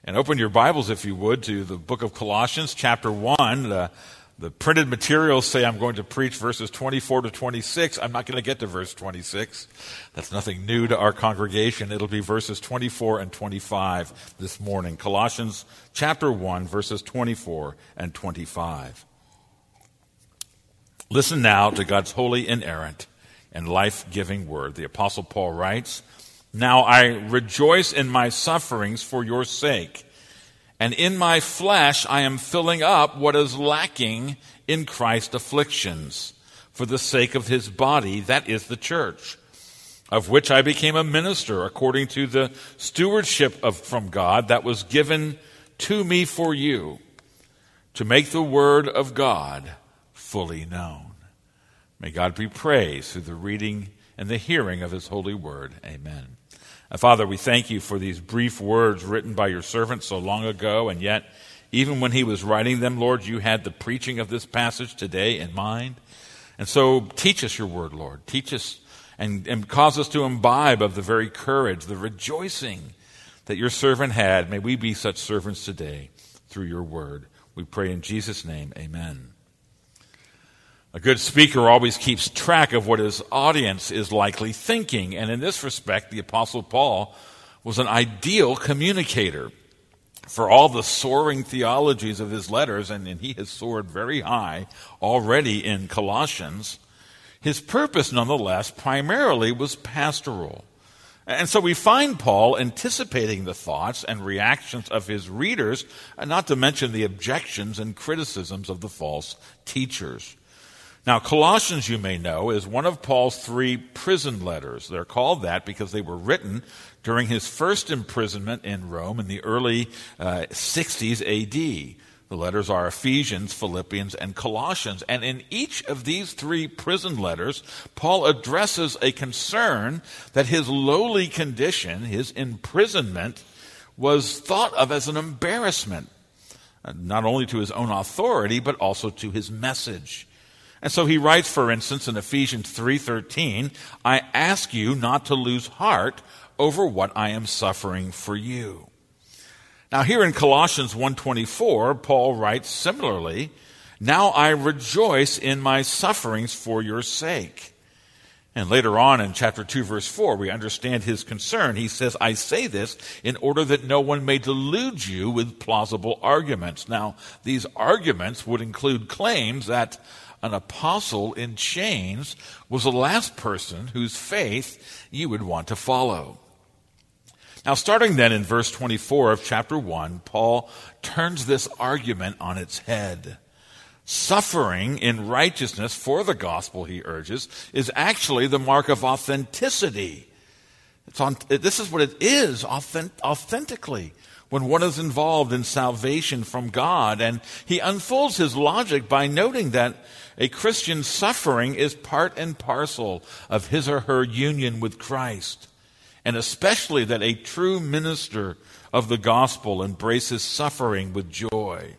And open your Bibles, if you would, to the book of Colossians, chapter 1. The printed materials say I'm going to preach verses 24 to 26. I'm not going to get to verse 26. That's nothing new to our congregation. It'll be verses 24 and 25 this morning. Colossians chapter 1, verses 24 and 25. Listen now to God's holy, inerrant, and life-giving word. The Apostle Paul writes, "Now I rejoice in my sufferings for your sake, and in my flesh I am filling up what is lacking in Christ's afflictions, for the sake of his body, that is the church, of which I became a minister according to the stewardship from God that was given to me for you, to make the word of God fully known." May God be praised through the reading and the hearing of his holy word. Amen. Father, we thank you for these brief words written by your servant so long ago, and yet, even when he was writing them, Lord, you had the preaching of this passage today in mind. And so teach us your word, Lord. Teach us and cause us to imbibe of the very courage, the rejoicing that your servant had. May we be such servants today through your word. We pray in Jesus' name, amen. A good speaker always keeps track of what his audience is likely thinking, and in this respect, the Apostle Paul was an ideal communicator. For all the soaring theologies of his letters, and he has soared very high already in Colossians, his purpose nonetheless primarily was pastoral. And so we find Paul anticipating the thoughts and reactions of his readers, and not to mention the objections and criticisms of the false teachers. Now, Colossians, you may know, is one of Paul's 3 prison letters. They're called that because they were written during his first imprisonment in Rome in the early 60s AD. The letters are Ephesians, Philippians, and Colossians. And in each of these 3 prison letters, Paul addresses a concern that his lowly condition, his imprisonment, was thought of as an embarrassment, not only to his own authority, but also to his message. And so he writes, for instance, in Ephesians 3:13, "I ask you not to lose heart over what I am suffering for you." Now here in Colossians 1:24, Paul writes similarly, "Now I rejoice in my sufferings for your sake." And later on in chapter 2, verse 4, we understand his concern. He says, "I say this in order that no one may delude you with plausible arguments." Now, these arguments would include claims that an apostle in chains was the last person whose faith you would want to follow. Now, starting then in verse 24 of chapter 1, Paul turns this argument on its head. Suffering in righteousness for the gospel, he urges, is actually the mark of authenticity. This is what it is, authentically, when one is involved in salvation from God. And he unfolds his logic by noting that a Christian's suffering is part and parcel of his or her union with Christ, and especially that a true minister of the gospel embraces suffering with joy.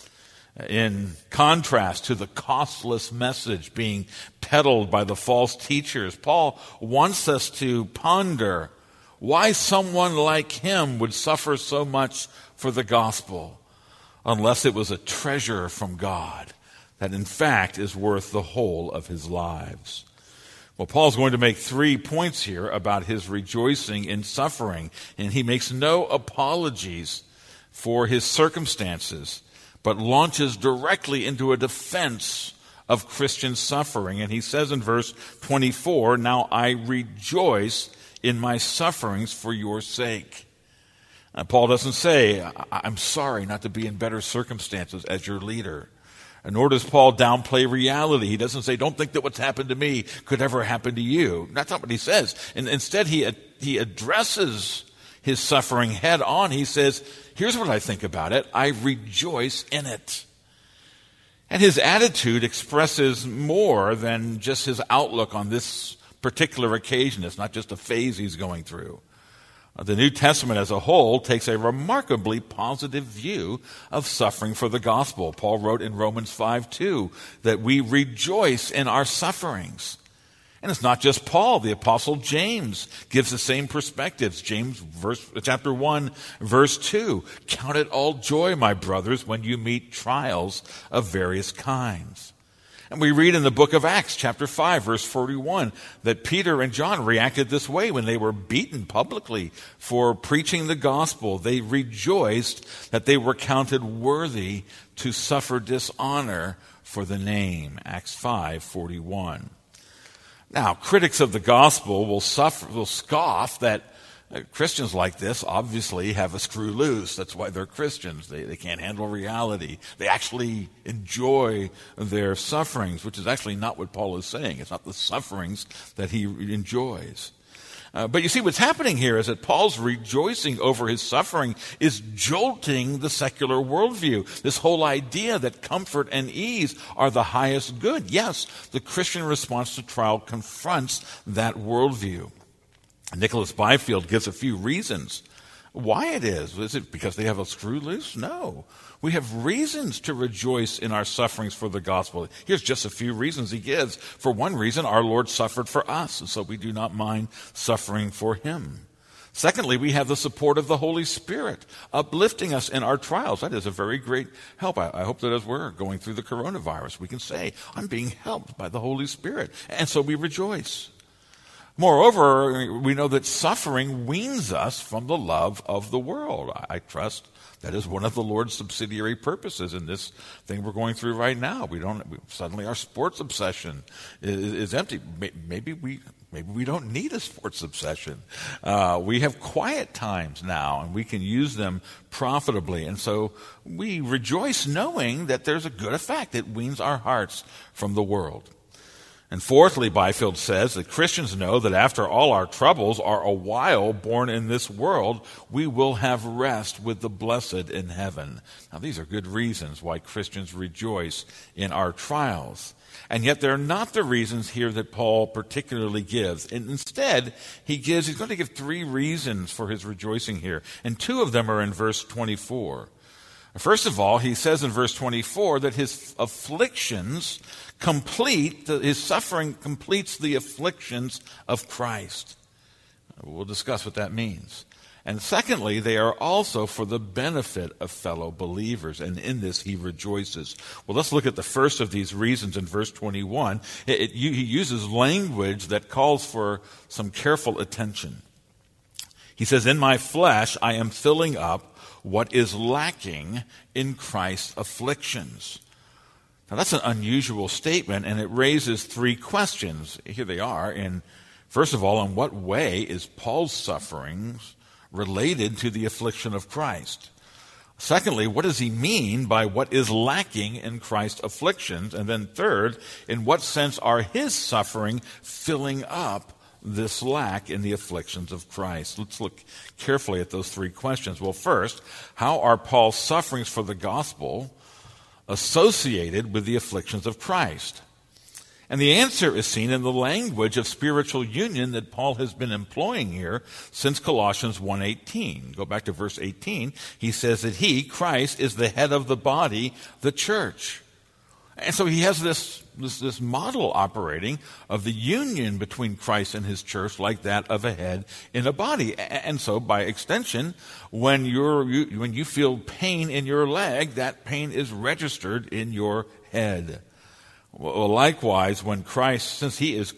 In contrast to the costless message being peddled by the false teachers, Paul wants us to ponder why someone like him would suffer so much for the gospel, unless it was a treasure from God that in fact is worth the whole of his lives. Well, Paul's going to make 3 points here about his rejoicing in suffering, and he makes no apologies for his circumstances, but launches directly into a defense of Christian suffering. And he says in verse 24, "Now I rejoice in my sufferings for your sake." Paul doesn't say, "I'm sorry not to be in better circumstances as your leader." Nor does Paul downplay reality. He doesn't say, "Don't think that what's happened to me could ever happen to you." That's not what he says. And instead, he addresses his suffering head on. He says, "Here's what I think about it. I rejoice in it." And his attitude expresses more than just his outlook on this particular occasion. It's not just a phase he's going through. The New Testament as a whole takes a remarkably positive view of suffering for the gospel. Paul wrote in Romans 5:2 that we rejoice in our sufferings. And it's not just Paul. The Apostle James gives the same perspectives. James chapter 1, verse 2. Count it all joy, my brothers, when you meet trials of various kinds. And we read in the book of Acts, chapter 5, verse 41, that Peter and John reacted this way when they were beaten publicly for preaching the gospel. They rejoiced that they were counted worthy to suffer dishonor for the name. Acts 5:41. Now, critics of the gospel will scoff that Christians like this obviously have a screw loose. That's why they're Christians. They can't handle reality. They actually enjoy their sufferings, which is actually not what Paul is saying. It's not the sufferings that he enjoys. But you see, what's happening here is that Paul's rejoicing over his suffering is jolting the secular worldview. This whole idea that comfort and ease are the highest good. Yes, the Christian response to trial confronts that worldview. Nicholas Byfield gives a few reasons why it is. Is it because they have a screw loose? No. We have reasons to rejoice in our sufferings for the gospel. Here's just a few reasons he gives. For one reason, our Lord suffered for us, and so we do not mind suffering for him. Secondly, we have the support of the Holy Spirit uplifting us in our trials. That is a very great help. I hope that as we're going through the coronavirus, we can say, I'm being helped by the Holy Spirit. And so we rejoice. Moreover, we know that suffering weans us from the love of the world. I trust that is one of the Lord's subsidiary purposes in this thing we're going through right now. Suddenly our sports obsession is empty. Maybe we don't need a sports obsession. We have quiet times now, and we can use them profitably. And so we rejoice knowing that there's a good effect. It weans our hearts from the world. And fourthly, Byfield says that Christians know that after all our troubles are a while borne in this world, we will have rest with the blessed in heaven. Now, these are good reasons why Christians rejoice in our trials. And yet they're not the reasons here that Paul particularly gives. And instead, he's going to give three reasons for his rejoicing here. And two of them are in verse 24. First of all, he says in verse 24 that his afflictions his suffering completes the afflictions of Christ. We'll discuss what that means. And secondly, they are also for the benefit of fellow believers, and in this he rejoices. Well, let's look at the first of these reasons in verse 21. He uses language that calls for some careful attention. He says, in my flesh I am filling up what is lacking in Christ's afflictions. Now, that's an unusual statement, and it raises three questions. Here they are. First of all, in what way is Paul's sufferings related to the affliction of Christ? Secondly, what does he mean by what is lacking in Christ's afflictions? And then third, in what sense are his suffering filling up this lack in the afflictions of Christ? Let's look carefully at those three questions. Well, first, how are Paul's sufferings for the gospel associated with the afflictions of Christ? And the answer is seen in the language of spiritual union that Paul has been employing here since Colossians 1:18. Go back to verse 18. He says that he, Christ, is the head of the body, the church. And so he has this model operating of the union between Christ and his church like that of a head in a body. And so by extension, when you feel pain in your leg, that pain is registered in your head. Well, likewise, since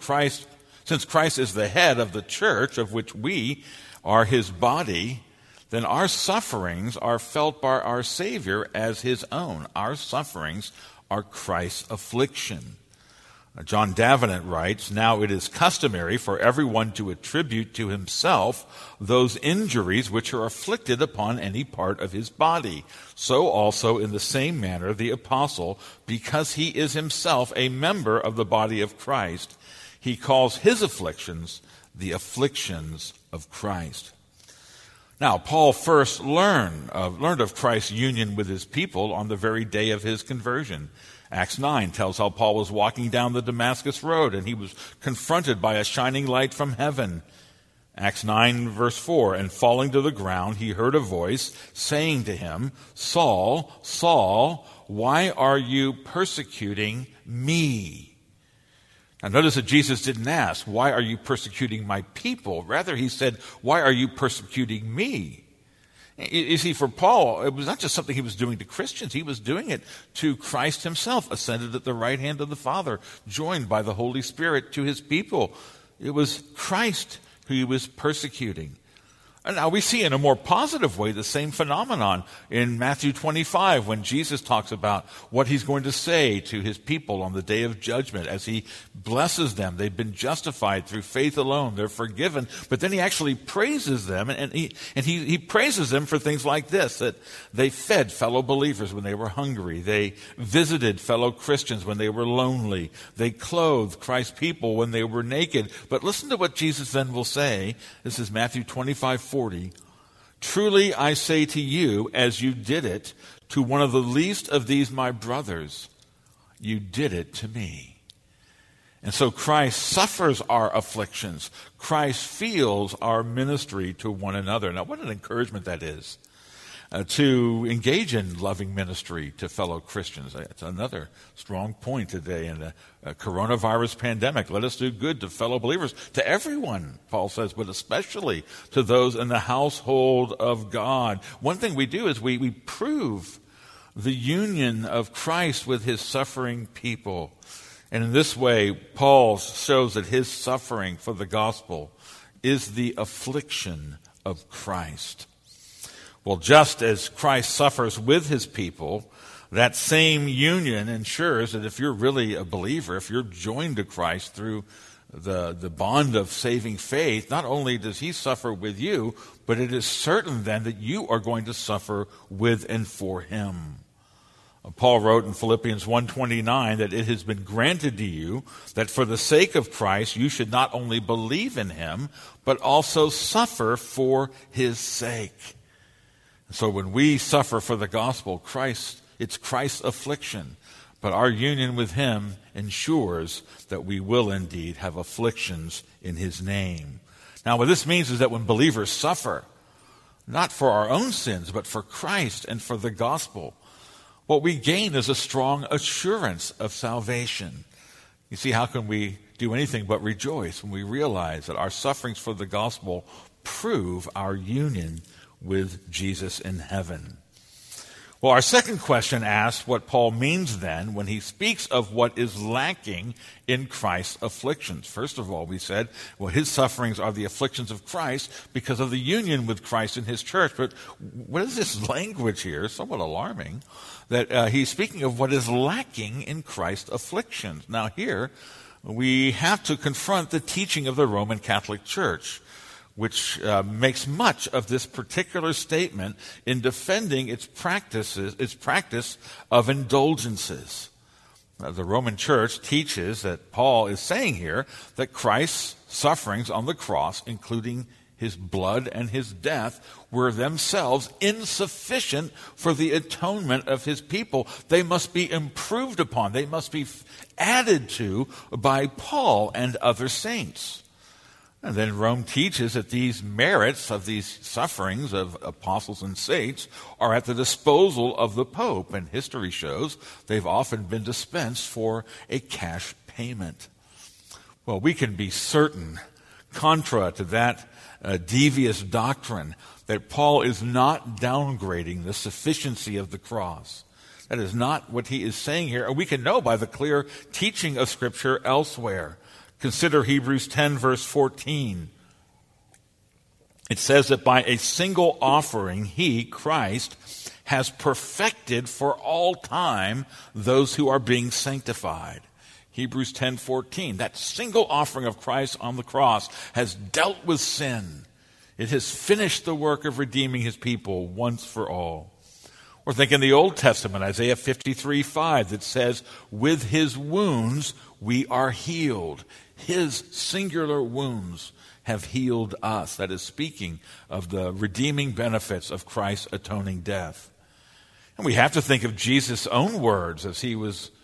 Christ is the head of the church of which we are his body, then our sufferings are felt by our Savior as his own. Our sufferings are Christ's affliction. John Davenant writes, now it is customary for everyone to attribute to himself those injuries which are afflicted upon any part of his body. So also in the same manner the apostle, because he is himself a member of the body of Christ, he calls his afflictions the afflictions of Christ. Now, Paul first learned of Christ's union with his people on the very day of his conversion. Acts 9 tells how Paul was walking down the Damascus road and he was confronted by a shining light from heaven. Acts 9 verse 4, and falling to the ground, he heard a voice saying to him, Saul, Saul, why are you persecuting me? Now notice that Jesus didn't ask, why are you persecuting my people? Rather, he said, why are you persecuting me? You see, for Paul, it was not just something he was doing to Christians. He was doing it to Christ himself, ascended at the right hand of the Father, joined by the Holy Spirit to his people. It was Christ who he was persecuting. And now we see in a more positive way the same phenomenon in Matthew 25 when Jesus talks about what he's going to say to his people on the day of judgment as he blesses them. They've been justified through faith alone. They're forgiven. But then he actually praises them, and he praises them for things like this, that they fed fellow believers when they were hungry. They visited fellow Christians when they were lonely. They clothed Christ's people when they were naked. But listen to what Jesus then will say. This is Matthew 25:40. Truly I say to you, as you did it to one of the least of these my brothers, you did it to me. And so Christ suffers our afflictions. Christ feels our ministry to one another. Now what an encouragement that is. To engage in loving ministry to fellow Christians. It's another strong point today in the coronavirus pandemic. Let us do good to fellow believers, to everyone, Paul says, but especially to those in the household of God. One thing we do is we prove the union of Christ with his suffering people. And in this way, Paul shows that his suffering for the gospel is the affliction of Christ. Well, just as Christ suffers with his people, that same union ensures that if you're really a believer, if you're joined to Christ through the bond of saving faith, not only does he suffer with you, but it is certain then that you are going to suffer with and for him. Paul wrote in Philippians 1:29 that it has been granted to you that for the sake of Christ you should not only believe in him, but also suffer for his sake. So when we suffer for the gospel, it's Christ's affliction, but our union with him ensures that we will indeed have afflictions in his name. Now what this means is that when believers suffer, not for our own sins, but for Christ and for the gospel, what we gain is a strong assurance of salvation. You see, how can we do anything but rejoice when we realize that our sufferings for the gospel prove our union with Jesus in heaven? Well, our second question asks what Paul means then when he speaks of what is lacking in Christ's afflictions. First of all, we said, well, his sufferings are the afflictions of Christ because of the union with Christ in his church. But what is this language here? Somewhat alarming that he's speaking of what is lacking in Christ's afflictions. Now here, we have to confront the teaching of the Roman Catholic Church, which makes much of this particular statement in defending its practice of indulgences. The Roman Church teaches that Paul is saying here that Christ's sufferings on the cross, including his blood and his death, were themselves insufficient for the atonement of his people. They must be improved upon. They must be added to by Paul and other saints. And then Rome teaches that these merits of these sufferings of apostles and saints are at the disposal of the Pope. And history shows they've often been dispensed for a cash payment. Well, we can be certain, contra to that devious doctrine, that Paul is not downgrading the sufficiency of the cross. That is not what he is saying here. And we can know by the clear teaching of Scripture elsewhere. Consider Hebrews 10, verse 14. It says that by a single offering, he, Christ, has perfected for all time those who are being sanctified. Hebrews 10:14. That single offering of Christ on the cross has dealt with sin. It has finished the work of redeeming his people once for all. Or think in the Old Testament, Isaiah 53:5, that says, with his wounds we are healed. His singular wounds have healed us. That is speaking of the redeeming benefits of Christ's atoning death. And we have to think of Jesus' own words as he was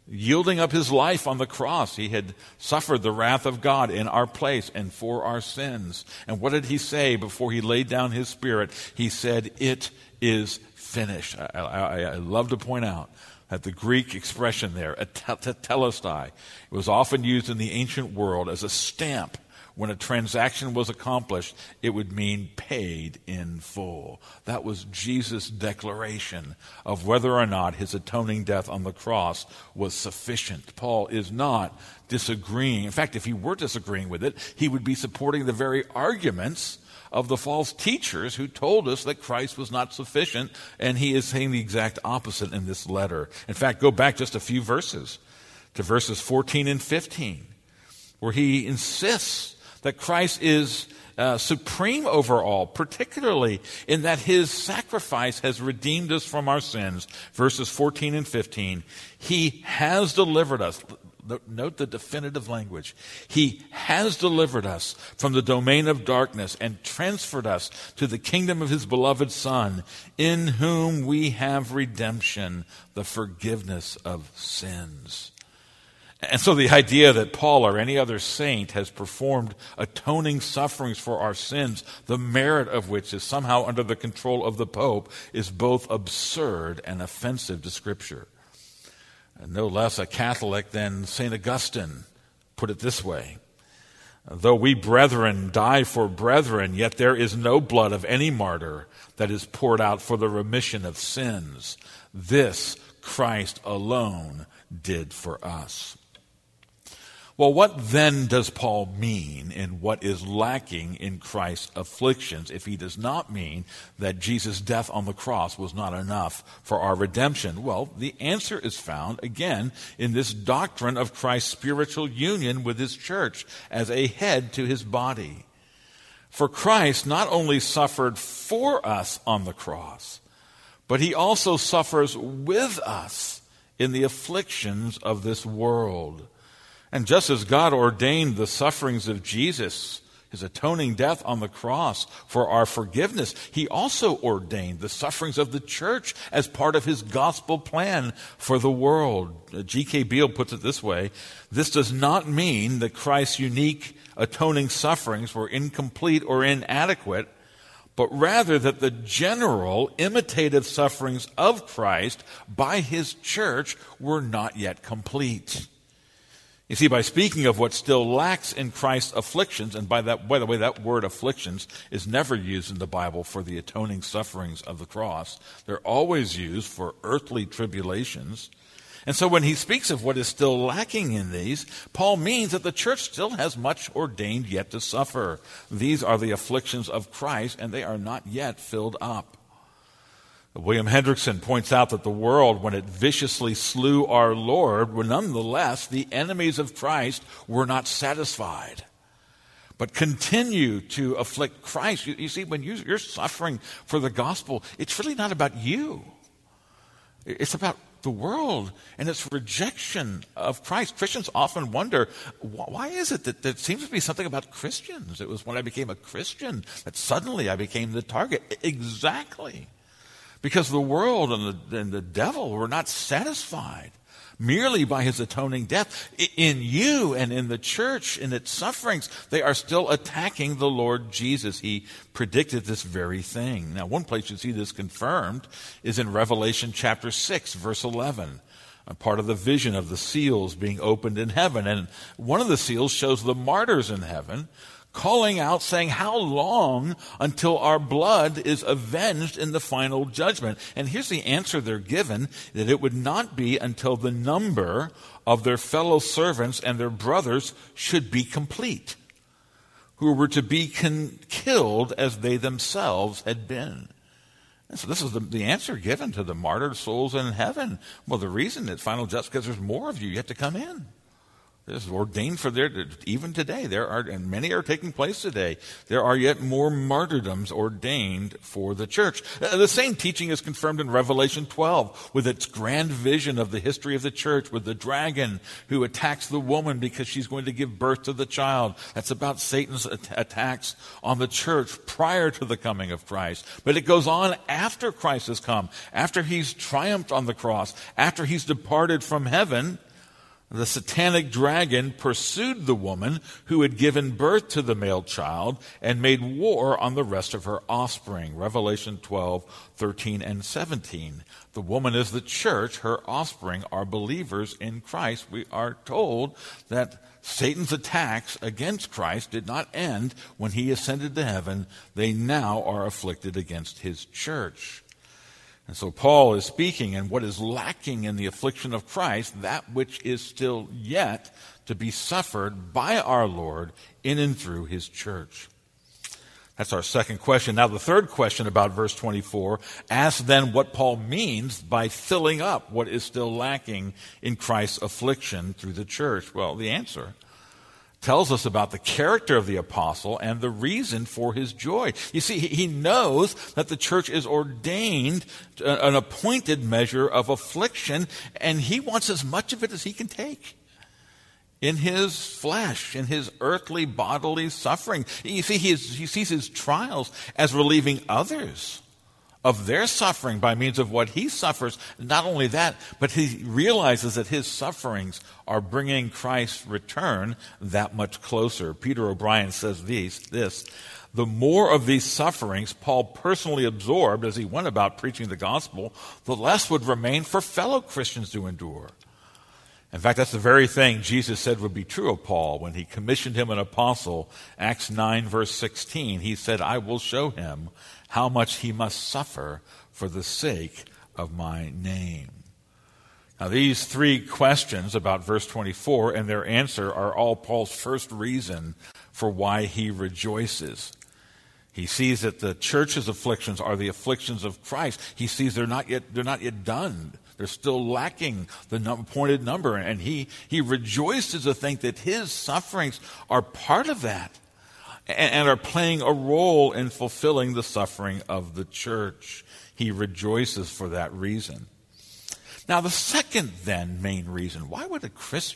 yielding up his life on the cross. He had suffered the wrath of God in our place and for our sins. And what did he say before he laid down his spirit? He said, "It is finished." I love to point out that the Greek expression there, tetelestai, it was often used in the ancient world as a stamp. When a transaction was accomplished, it would mean paid in full. That was Jesus' declaration of whether or not his atoning death on the cross was sufficient. Paul is not disagreeing. In fact, if he were disagreeing with it, he would be supporting the very arguments of the false teachers who told us that Christ was not sufficient, and he is saying the exact opposite in this letter. In fact, go back just a few verses to verses 14 and 15, where he insists that Christ is supreme over all, particularly in that his sacrifice has redeemed us from our sins. Verses 14 and 15, he has delivered us. Note the definitive language. He has delivered us from the domain of darkness and transferred us to the kingdom of his beloved Son, in whom we have redemption, the forgiveness of sins. And so the idea that Paul or any other saint has performed atoning sufferings for our sins, the merit of which is somehow under the control of the Pope, is both absurd and offensive to Scripture. And no less a Catholic than St. Augustine put it this way: "Though we brethren die for brethren, yet there is no blood of any martyr that is poured out for the remission of sins. This Christ alone did for us." Well, what then does Paul mean in what is lacking in Christ's afflictions if he does not mean that Jesus' death on the cross was not enough for our redemption? Well, the answer is found, again, in this doctrine of Christ's spiritual union with his church as a head to his body. For Christ not only suffered for us on the cross, but he also suffers with us in the afflictions of this world. And just as God ordained the sufferings of Jesus, his atoning death on the cross, for our forgiveness, he also ordained the sufferings of the church as part of his gospel plan for the world. G.K. Beale puts it this way: "This does not mean that Christ's unique atoning sufferings were incomplete or inadequate, but rather that the general imitative sufferings of Christ by his church were not yet complete." You see, by speaking of what still lacks in Christ's afflictions, and by the way, that word afflictions is never used in the Bible for the atoning sufferings of the cross. They're always used for earthly tribulations. And so when he speaks of what is still lacking in these, Paul means that the church still has much ordained yet to suffer. These are the afflictions of Christ, and they are not yet filled up. William Hendrickson points out that the world, when it viciously slew our Lord, were nonetheless the enemies of Christ were not satisfied, but continue to afflict Christ. You see, when you're suffering for the gospel, it's really not about you. It's about the world and its rejection of Christ. Christians often wonder, why is it that there seems to be something about Christians? It was when I became a Christian that suddenly I became the target. Exactly. Because the world and the devil were not satisfied merely by his atoning death. In you and in the church, in its sufferings, they are still attacking the Lord Jesus. He predicted this very thing. Now, one place you see this confirmed is in Revelation chapter 6, verse 11. A part of the vision of the seals being opened in heaven. And one of the seals shows the martyrs in heaven calling out, saying, "How long until our blood is avenged in the final judgment?" And here's the answer they're given, that it would not be until the number of their fellow servants and their brothers should be complete, who were to be killed as they themselves had been. And so this is the answer given to the martyred souls in heaven. Well, the reason it's final judgment is because there's more of you yet to come in. This is ordained for even today. And many are taking place today. There are yet more martyrdoms ordained for the church. The same teaching is confirmed in Revelation 12 with its grand vision of the history of the church, with the dragon who attacks the woman because she's going to give birth to the child. That's about Satan's attacks on the church prior to the coming of Christ. But it goes on after Christ has come, after he's triumphed on the cross, after he's departed from heaven. the satanic dragon pursued the woman who had given birth to the male child and made war on the rest of her offspring. Revelation 12, 13, and 17. The woman is the church. Her offspring are believers in Christ. We are told that Satan's attacks against Christ did not end when he ascended to heaven. They now are afflicted against his church. And so Paul is speaking, and what is lacking in the affliction of Christ, that which is still yet to be suffered by our Lord in and through his church. That's our second question. Now the third question about verse 24 asks then what Paul means by filling up what is still lacking in Christ's affliction through the church. Well, the answer tells us about the character of the apostle and the reason for his joy. You see, he knows that the church is ordained an appointed measure of affliction, and he wants as much of it as he can take in his flesh, in his earthly bodily suffering. You see, he sees his trials as relieving others of their suffering by means of what he suffers. Not only that, but he realizes that his sufferings are bringing Christ's return that much closer. Peter O'Brien says this: the more of these sufferings Paul personally absorbed as he went about preaching the gospel, the less would remain for fellow Christians to endure. In fact, that's the very thing Jesus said would be true of Paul when he commissioned him an apostle. Acts 9, verse 16, he said, I will show him how much he must suffer for the sake of my name. Now, these three questions about verse 24 and their answer are all Paul's first reason for why he rejoices. He sees that the church's afflictions are the afflictions of Christ. He sees they're not yet done. They're still lacking the appointed number. And he rejoices to think that his sufferings are part of that and are playing a role in fulfilling the suffering of the church. He rejoices for that reason. Now, the second then main reason, why would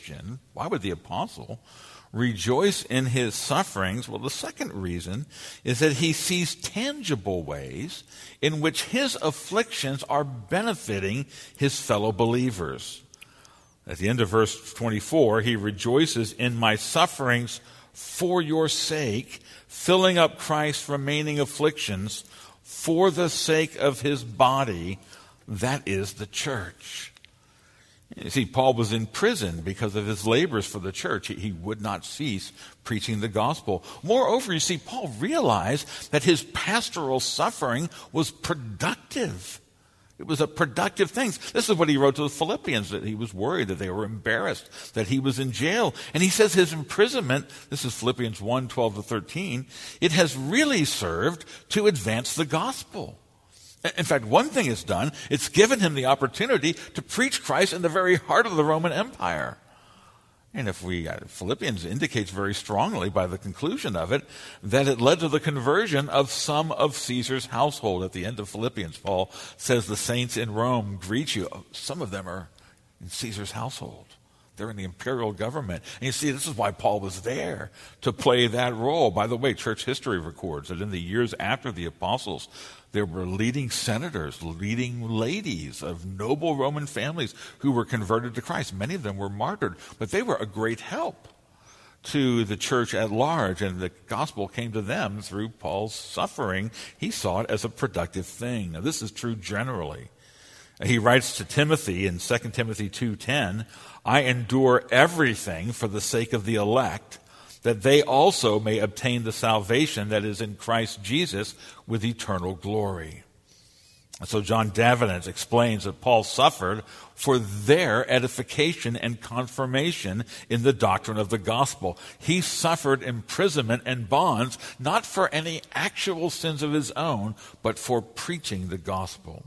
the apostle rejoice in his sufferings? Well, the second reason is that he sees tangible ways in which his afflictions are benefiting his fellow believers. At the end of verse 24, he rejoices in my sufferings for your sake, filling up Christ's remaining afflictions for the sake of his body, that is the church. You see, Paul was in prison because of his labors for the church. He would not cease preaching the gospel. Moreover, you see, Paul realized that his pastoral suffering was productive. It was a productive thing. This is what he wrote to the Philippians, that he was worried, that they were embarrassed, that he was in jail. And he says his imprisonment, this is Philippians 1, 12 to 13, it has really served to advance the gospel. In fact, one thing it's done, it's given him the opportunity to preach Christ in the very heart of the Roman Empire. And Philippians indicates very strongly by the conclusion of it that it led to the conversion of some of Caesar's household. At the end of Philippians, Paul says the saints in Rome greet you. Some of them are in Caesar's household. They're in the imperial government. And you see, this is why Paul was there, to play that role. By the way, church history records that in the years after the apostles, there were leading senators, leading ladies of noble Roman families who were converted to Christ. Many of them were martyred, but they were a great help to the church at large, and the gospel came to them through Paul's suffering. He saw it as a productive thing. Now, this is true generally. He writes to Timothy in 2 Timothy 2:10, I endure everything for the sake of the elect, that they also may obtain the salvation that is in Christ Jesus with eternal glory. And so John Davenant explains that Paul suffered for their edification and confirmation in the doctrine of the gospel. He suffered imprisonment and bonds, not for any actual sins of his own, but for preaching the gospel.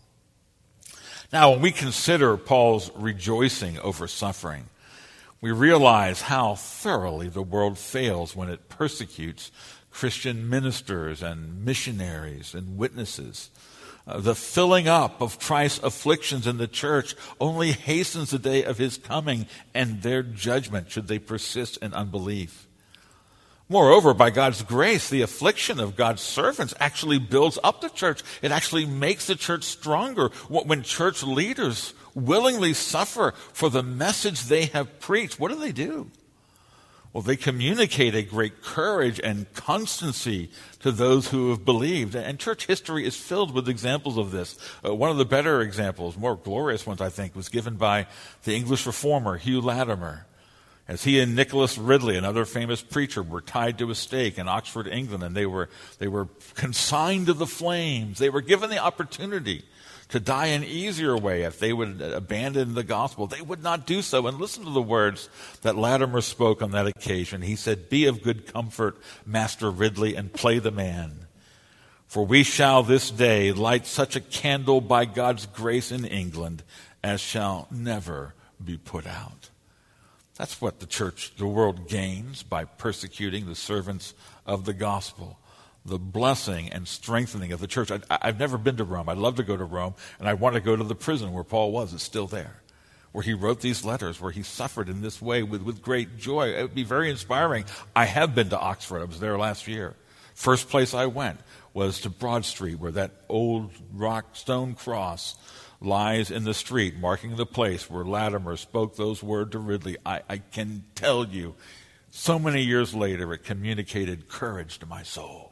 Now, when we consider Paul's rejoicing over suffering, we realize how thoroughly the world fails when it persecutes Christian ministers and missionaries and witnesses. The filling up of Christ's afflictions in the church only hastens the day of his coming and their judgment should they persist in unbelief. Moreover, by God's grace, the affliction of God's servants actually builds up the church. It actually makes the church stronger. When church leaders willingly suffer for the message they have preached, what do? Well, they communicate a great courage and constancy to those who have believed. And church history is filled with examples of this. One of the better examples, more glorious ones, I think, was given by the English reformer Hugh Latimer, as he and Nicholas Ridley, another famous preacher, were tied to a stake in Oxford, England, and they were consigned to the flames. They were given the opportunity to die an easier way if they would abandon the gospel. They would not do so. And listen to the words that Latimer spoke on that occasion. He said, "Be of good comfort, Master Ridley, and play the man. For we shall this day light such a candle by God's grace in England as shall never be put out." That's what the world gains by persecuting the servants of the gospel. The blessing and strengthening of the church. I've never been to Rome. I'd love to go to Rome, and I want to go to the prison where Paul was. It's still there, where he wrote these letters, where he suffered in this way with great joy. It would be very inspiring. I have been to Oxford. I was there last year. First place I went was to Broad Street, where that old rock stone cross lies in the street, marking the place where Latimer spoke those words to Ridley. I can tell you, so many years later, it communicated courage to my soul.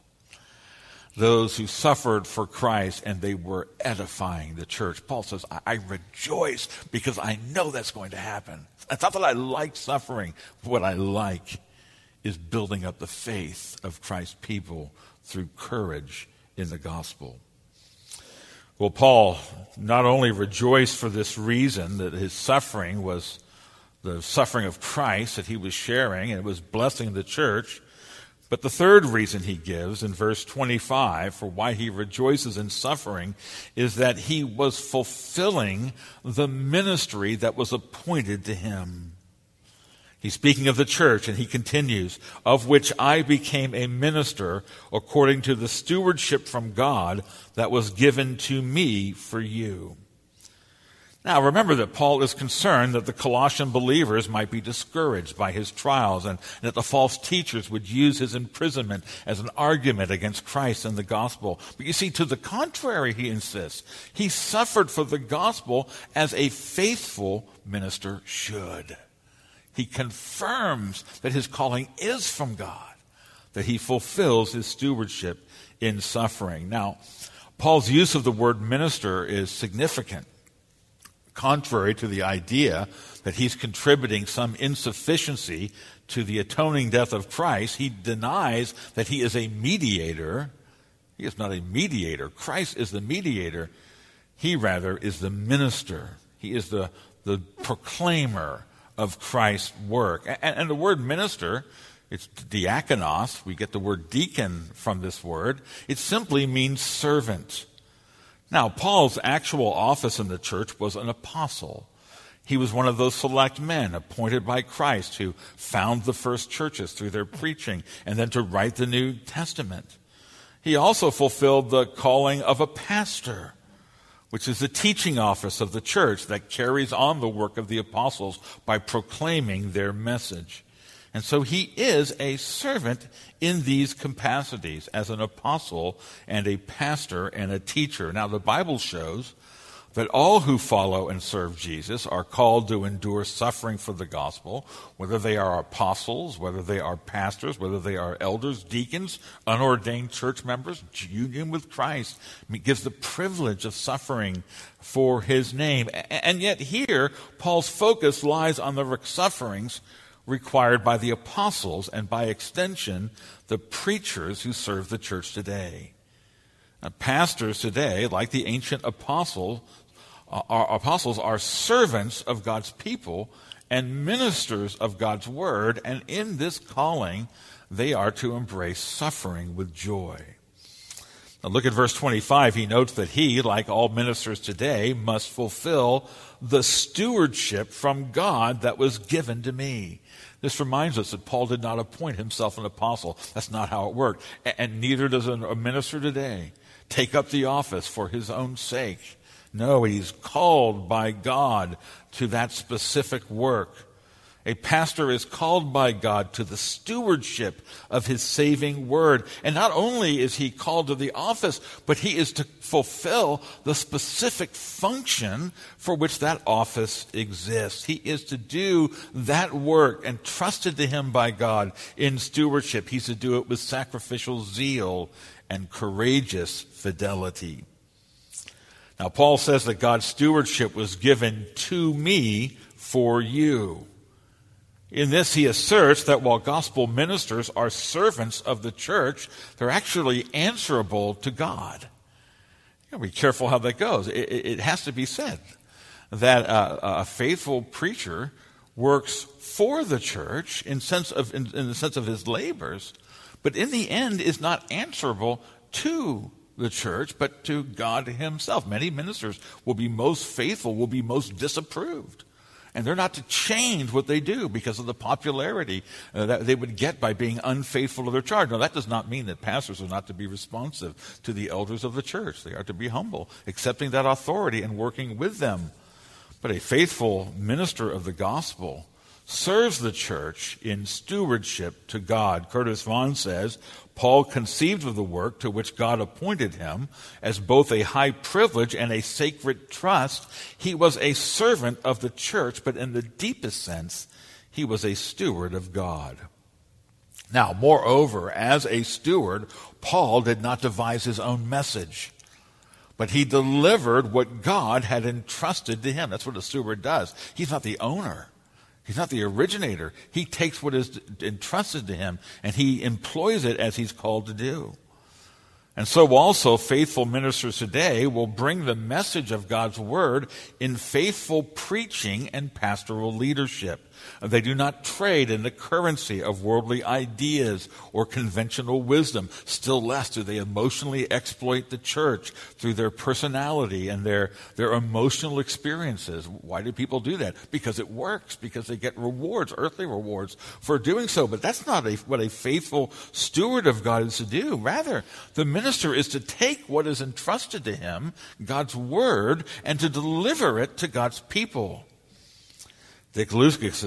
Those who suffered for Christ, and they were edifying the church. Paul says, I rejoice because I know that's going to happen. It's not that I like suffering. What I like is building up the faith of Christ's people through courage in the gospel. Well, Paul not only rejoiced for this reason, that his suffering was the suffering of Christ that he was sharing, and it was blessing the church, but the third reason he gives in verse 25 for why he rejoices in suffering is that he was fulfilling the ministry that was appointed to him. He's speaking of the church, and he continues, "Of which I became a minister according to the stewardship from God that was given to me for you." Now, remember that Paul is concerned that the Colossian believers might be discouraged by his trials, and that the false teachers would use his imprisonment as an argument against Christ and the gospel. But you see, to the contrary, he insists, he suffered for the gospel as a faithful minister should. He confirms that his calling is from God, that he fulfills his stewardship in suffering. Now, Paul's use of the word minister is significant. Contrary to the idea that he's contributing some insufficiency to the atoning death of Christ, he denies that he is a mediator. He is not a mediator. Christ is the mediator. He, rather, is the minister. He is the proclaimer of Christ's work. And the word minister, it's diakonos. We get the word deacon from this word. It simply means servant. Now, Paul's actual office in the church was an apostle. He was one of those select men appointed by Christ who found the first churches through their preaching and then to write the New Testament. He also fulfilled the calling of a pastor, which is the teaching office of the church that carries on the work of the apostles by proclaiming their message. And so he is a servant in these capacities as an apostle and a pastor and a teacher. Now, the Bible shows that all who follow and serve Jesus are called to endure suffering for the gospel, whether they are apostles, whether they are pastors, whether they are elders, deacons, unordained church members. Union with Christ gives the privilege of suffering for his name. And yet here, Paul's focus lies on the sufferings required by the apostles and, by extension, the preachers who serve the church today. Now, pastors today, like the ancient apostles, are servants of God's people and ministers of God's word, and in this calling, they are to embrace suffering with joy. Now look at verse 25. He notes that he, like all ministers today, must fulfill the stewardship from God that was given to me. This reminds us that Paul did not appoint himself an apostle. That's not how it worked. And neither does a minister today take up the office for his own sake. No, he's called by God to that specific work. A pastor is called by God to the stewardship of his saving word. And not only is he called to the office, but he is to fulfill the specific function for which that office exists. He is to do that work entrusted to him by God in stewardship. He's to do it with sacrificial zeal and courageous fidelity. Now, Paul says that God's stewardship was given to me for you. In this, he asserts that while gospel ministers are servants of the church, they're actually answerable to God. You know, be careful how that goes. It has to be said that a faithful preacher works for the church in the sense of his labors, but in the end is not answerable to the church, but to God himself. Many ministers will be most faithful, will be most disapproved. And they're not to change what they do because of the popularity that they would get by being unfaithful to their charge. Now, that does not mean that pastors are not to be responsive to the elders of the church. They are to be humble, accepting that authority and working with them. But a faithful minister of the gospel serves the church in stewardship to God. Curtis Vaughan says, Paul conceived of the work to which God appointed him as both a high privilege and a sacred trust. He was a servant of the church, but in the deepest sense, he was a steward of God. Now, moreover, as a steward, Paul did not devise his own message, but he delivered what God had entrusted to him. That's what a steward does. He's not the owner. He's not the originator. He takes what is entrusted to him and he employs it as he's called to do. And so also faithful ministers today will bring the message of God's word in faithful preaching and pastoral leadership. They do not trade in the currency of worldly ideas or conventional wisdom. Still less do they emotionally exploit the church through their personality and their emotional experiences. Why do people do that? Because it works, because they get rewards, earthly rewards for doing so. But that's not what a faithful steward of God is to do. Rather, the minister is to take what is entrusted to him, God's word, and to deliver it to God's people. Dick Lucas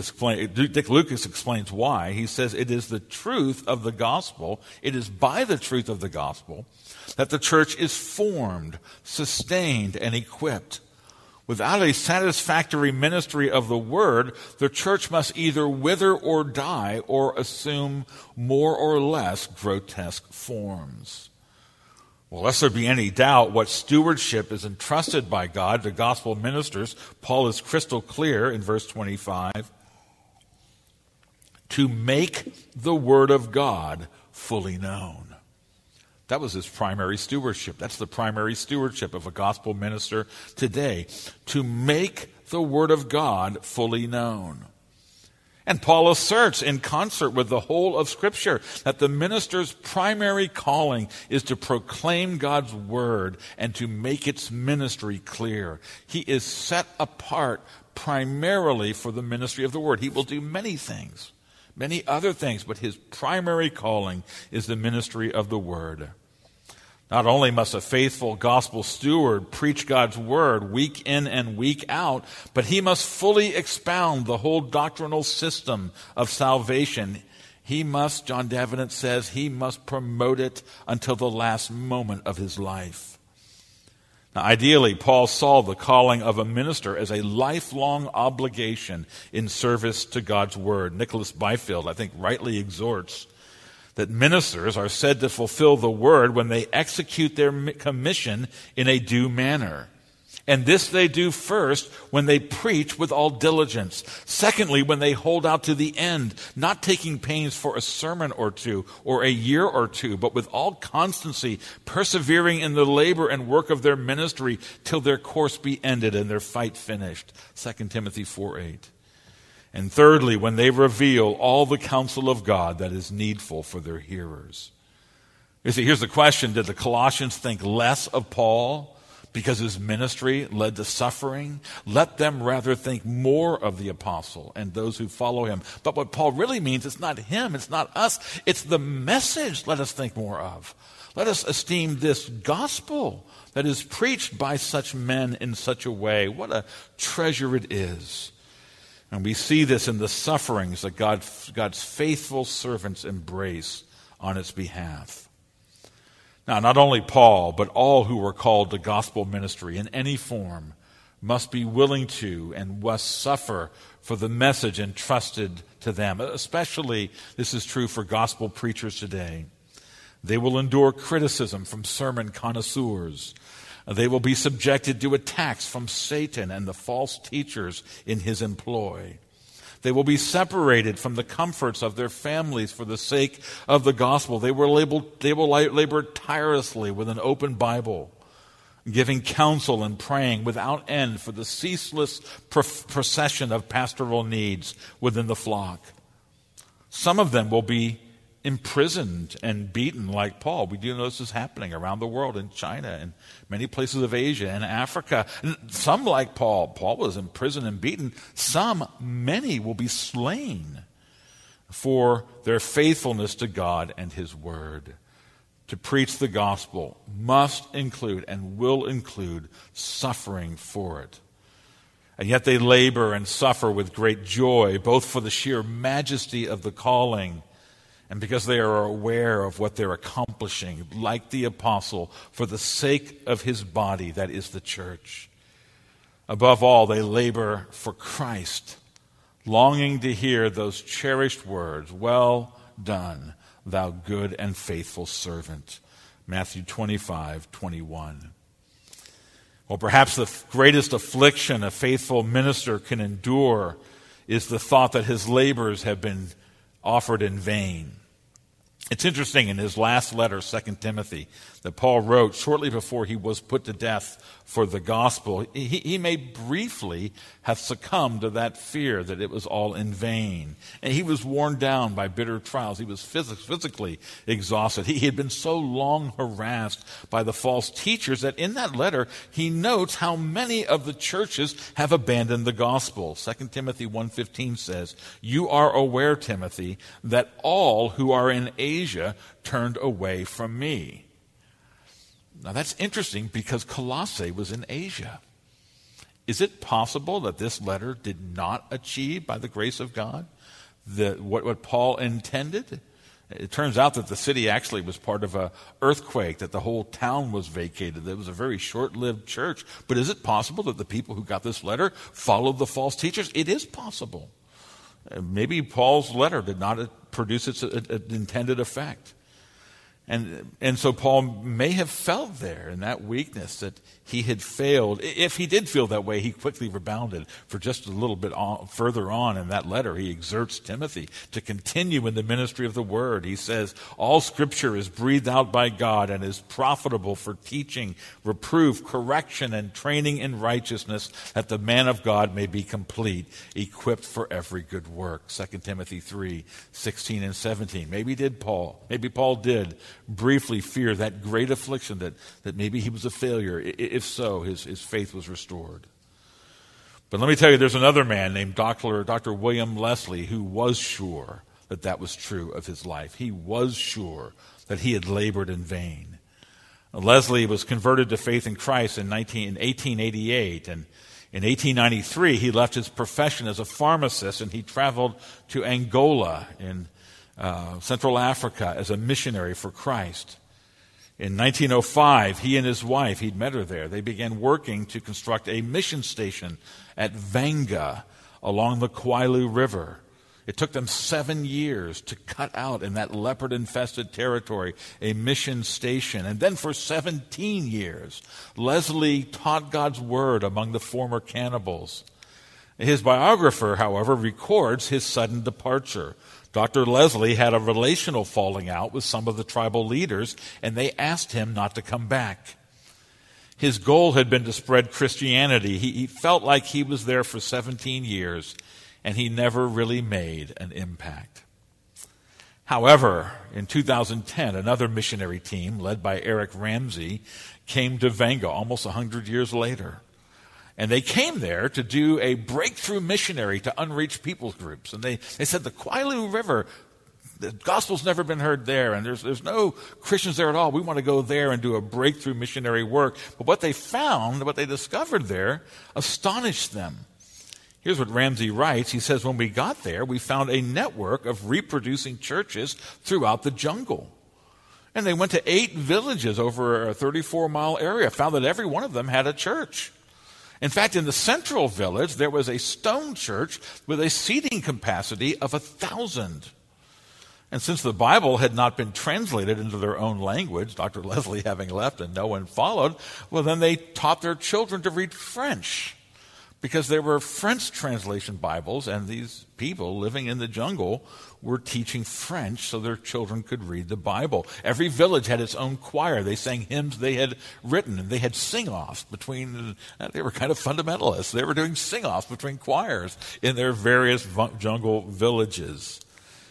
explains why. He says it is the truth of the gospel, it is by the truth of the gospel that the church is formed, sustained, and equipped. Without a satisfactory ministry of the word, the church must either wither or die or assume more or less grotesque forms. Well, lest there be any doubt what stewardship is entrusted by God to gospel ministers, Paul is crystal clear in verse 25, to make the word of God fully known. That was his primary stewardship. That's the primary stewardship of a gospel minister today, to make the word of God fully known. And Paul asserts in concert with the whole of Scripture that the minister's primary calling is to proclaim God's word and to make its ministry clear. He is set apart primarily for the ministry of the word. He will do many things, many other things, but his primary calling is the ministry of the word. Not only must a faithful gospel steward preach God's word week in and week out, but he must fully expound the whole doctrinal system of salvation. He must, John Davenant says, he must promote it until the last moment of his life. Now, ideally, Paul saw the calling of a minister as a lifelong obligation in service to God's word. Nicholas Byfield, I think, rightly exhorts that ministers are said to fulfill the word when they execute their commission in a due manner. And this they do first when they preach with all diligence. Secondly, when they hold out to the end, not taking pains for a sermon or two or a year or two, but with all constancy, persevering in the labor and work of their ministry till their course be ended and their fight finished. 2 Timothy 4:8. And thirdly, when they reveal all the counsel of God that is needful for their hearers. You see, here's the question. Did the Colossians think less of Paul because his ministry led to suffering? Let them rather think more of the apostle and those who follow him. But what Paul really means, it's not him, it's not us, it's the message let us think more of. Let us esteem this gospel that is preached by such men in such a way. What a treasure it is. And we see this in the sufferings that God's faithful servants embrace on its behalf. Now, not only Paul, but all who are called to gospel ministry in any form must be willing to and must suffer for the message entrusted to them. Especially, this is true for gospel preachers today. They will endure criticism from sermon connoisseurs. They will be subjected to attacks from Satan and the false teachers in his employ. They will be separated from the comforts of their families for the sake of the gospel. They will labor tirelessly with an open Bible, giving counsel and praying without end for the ceaseless procession of pastoral needs within the flock. Some of them will be imprisoned and beaten like Paul. We do know this is happening around the world, in China and many places of Asia and Africa. And some like Paul was imprisoned and beaten. Many will be slain for their faithfulness to God and his word. To preach the gospel must include and will include suffering for it. And yet they labor and suffer with great joy, both for the sheer majesty of the calling and because they are aware of what they're accomplishing, like the apostle, for the sake of his body, that is the church. Above all, they labor for Christ, longing to hear those cherished words, "Well done, thou good and faithful servant." Matthew 25:21. Well, perhaps the greatest affliction a faithful minister can endure is the thought that his labors have been offered in vain. It's interesting, in his last letter, 2 Timothy, that Paul wrote shortly before he was put to death for the gospel, he may briefly have succumbed to that fear that it was all in vain. And he was worn down by bitter trials. He was physically exhausted. He had been so long harassed by the false teachers that in that letter he notes how many of the churches have abandoned the gospel. 2 Timothy 1:15 says, "You are aware, Timothy, that all who are in Asia turned away from me." Now that's interesting because Colossae was in Asia. Is it possible that this letter did not achieve, by the grace of God, what Paul intended? It turns out that the city actually was part of an earthquake, that the whole town was vacated. It was a very short-lived church. But is it possible that the people who got this letter followed the false teachers? It is possible. Maybe Paul's letter did not produce its intended effect. And so Paul may have felt there in that weakness that he had failed. If he did feel that way, he quickly rebounded. For just a little bit further on in that letter, he exerts Timothy to continue in the ministry of the word. He says, "All scripture is breathed out by God and is profitable for teaching, reproof, correction, and training in righteousness, that the man of God may be complete, equipped for every good work." 2 Timothy 3:16 and 17. Maybe Paul did briefly fear that great affliction that maybe he was a failure. If so, his faith was restored. But let me tell you, there's another man named Dr. William Leslie who was sure that was true of his life. He was sure that he had labored in vain. Leslie was converted to faith in Christ in 1888, and in 1893 he left his profession as a pharmacist and he traveled to Angola in Central Africa as a missionary for Christ. In 1905, he and his wife, he'd met her there, they began working to construct a mission station at Vanga along the Kwailu River. It took them 7 years to cut out in that leopard-infested territory a mission station. And then for 17 years, Leslie taught God's word among the former cannibals. His biographer, however, records his sudden departure. Dr. Leslie had a relational falling out with some of the tribal leaders, and they asked him not to come back. His goal had been to spread Christianity. He felt like he was there for 17 years, and he never really made an impact. However, in 2010, another missionary team, led by Eric Ramsey, came to Vanga almost 100 years later. And they came there to do a breakthrough missionary to unreached peoples groups. And they said the Kwailu River, the gospel's never been heard there, and there's no Christians there at all. We want to go there and do a breakthrough missionary work. But what they found, what they discovered there, astonished them. Here's what Ramsey writes. He says, when we got there, we found a network of reproducing churches throughout the jungle. And they went to 8 villages over a 34-mile area, found that every one of them had a church. In fact, in the central village, there was a stone church with a seating capacity of 1,000. And since the Bible had not been translated into their own language, Dr. Leslie having left and no one followed, well, then they taught their children to read French, because there were French translation Bibles, and these people living in the jungle were teaching French so their children could read the Bible. Every village had its own choir. They sang hymns they had written, and they had sing-offs between, they were kind of fundamentalists. They were doing sing-offs between choirs in their various jungle villages.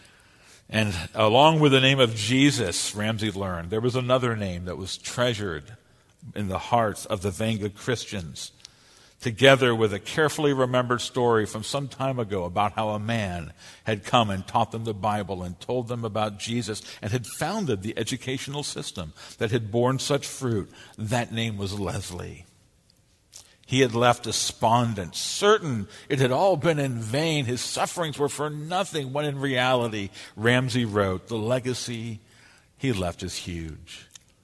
And along with the name of Jesus, Ramsey learned, there was another name that was treasured in the hearts of the Venga Christians, together with a carefully remembered story from some time ago about how a man had come and taught them the Bible and told them about Jesus and had founded the educational system that had borne such fruit. That name was Leslie. He had left despondent, certain it had all been in vain. His sufferings were for nothing, when in reality, Ramsey wrote, the legacy he left is huge.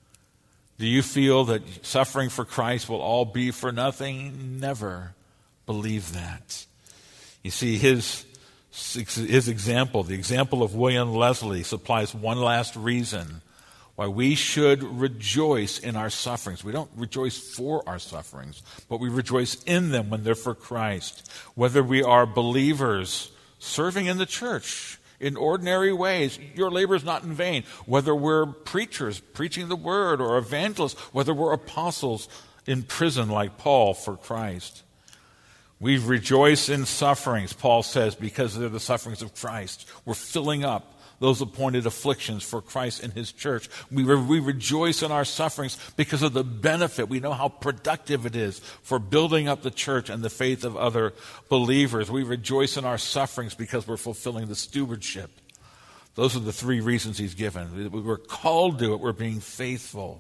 Do you feel that suffering for Christ will all be for nothing? Never believe that. You see, his example, the example of William Leslie, supplies one last reason why we should rejoice in our sufferings. We don't rejoice for our sufferings, but we rejoice in them when they're for Christ. Whether we are believers serving in the church in ordinary ways, your labor is not in vain. Whether we're preachers preaching the word, or evangelists, whether we're apostles in prison like Paul for Christ. We rejoice in sufferings, Paul says, because they're the sufferings of Christ. We're filling up those appointed afflictions for Christ and his church. We rejoice in our sufferings because of the benefit. We know how productive it is for building up the church and the faith of other believers. We rejoice in our sufferings because we're fulfilling the stewardship. Those are the 3 reasons he's given. We're called to it. We're being faithful.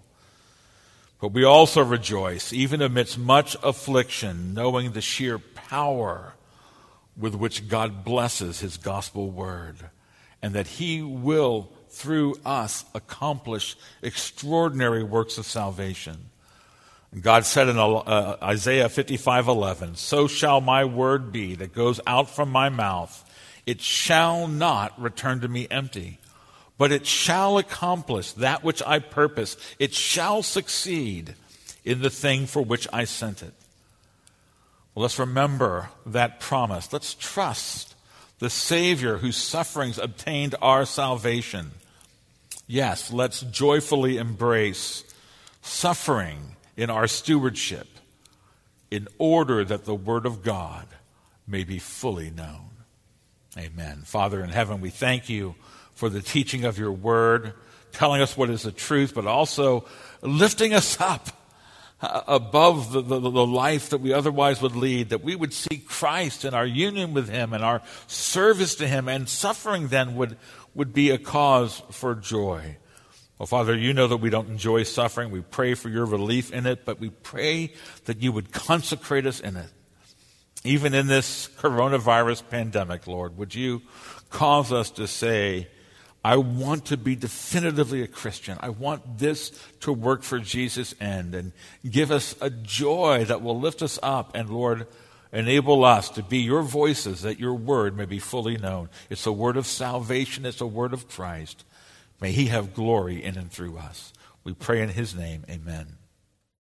But we also rejoice, even amidst much affliction, knowing the sheer power with which God blesses his gospel word, and that he will, through us, accomplish extraordinary works of salvation. And God said in Isaiah 55:11, so shall my word be that goes out from my mouth. It shall not return to me empty, but it shall accomplish that which I purpose. It shall succeed in the thing for which I sent it. Well, let's remember that promise. Let's trust the Savior whose sufferings obtained our salvation. Yes, let's joyfully embrace suffering in our stewardship in order that the Word of God may be fully known. Amen. Father in heaven, we thank you for the teaching of your Word, telling us what is the truth, but also lifting us up above the life that we otherwise would lead, that we would see Christ in our union with him and our service to him, and suffering then would be a cause for joy. Well, Father, you know that we don't enjoy suffering. We pray for your relief in it, but we pray that you would consecrate us in it. Even in this coronavirus pandemic, Lord, would you cause us to say, I want to be definitively a Christian. I want this to work for Jesus' end, and give us a joy that will lift us up, and Lord, enable us to be your voices, that your word may be fully known. It's a word of salvation. It's a word of Christ. May he have glory in and through us. We pray in his name. Amen.